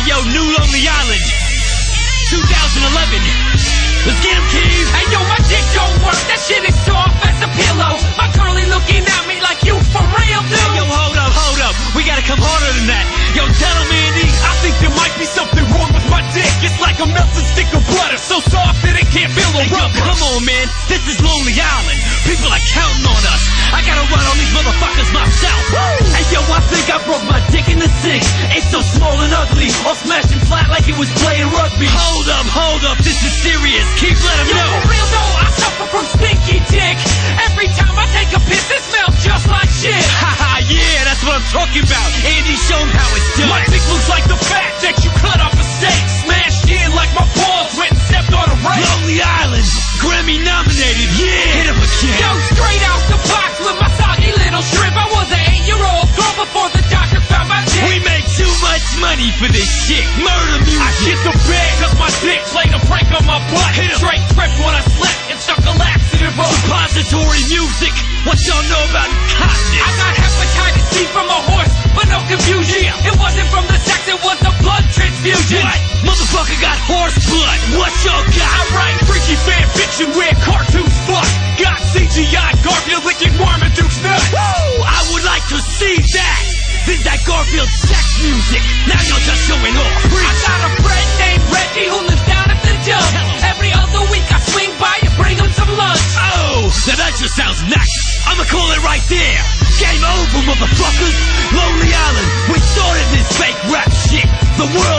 yo, New Lonely Island, 2011. Let's get him, Keith. Hey, yo, my dick don't work. That shit is soft as a pillow. My curly looking at me like you for real, dude. Hey, yo, hold up. We gotta come harder than that. Yo, tell him, Andy. I think there might be something wrong with my dick. It's like a melted stick of butter, so soft that it can't feel the Hey, yo, rubber. come on, man. This is Lonely Island. People are counting on us. I gotta run on these motherfuckers myself. Woo! Hey, yo, I think I broke my dick in the sink. It's so small and ugly, all smashed and flat like it was playing rugby. Hold up. This is serious. Keep letting Yo, know. for real though, I suffer from stinky dick. Every time I take a piss, it smells just like shit. Haha, yeah, that's what I'm talking about. Andy, show him how it's done. My dick looks like the fat that you cut off a steak. Smashed in like my balls went and stepped on a rake. Lonely Island, Grammy nominated. Yeah, hit him again. Yo, straight out the box with my soggy little shrimp. I was an 8-year-old girl before the doctor found my dick. We make too much money for this shit. Murder music. I shit the bed cause my dick played a prank on my butt. Hit 'em. Straight tripped when I slept and stuck a laxative up. Suppository music. What y'all know about incontinence? I got hepatitis C from a horse, but no confusion. It wasn't from the sex, it was the blood transfusion. What? Motherfucker got horse blood. What y'all I got? write freaky fan fiction where cartoons fuck. Got CGI Garfield licking Marmaduke's nuts. Woo! I would like to see that. This is that Garfield sex music. Now you're just showing off. I got a friend named Reggie who lives down at the dump. Every other week I swing by and bring him some lunch. Oh, now that just sounds nice. I'ma call it right there. Game over, motherfuckers. Lonely Island, we started this fake rap shit. The world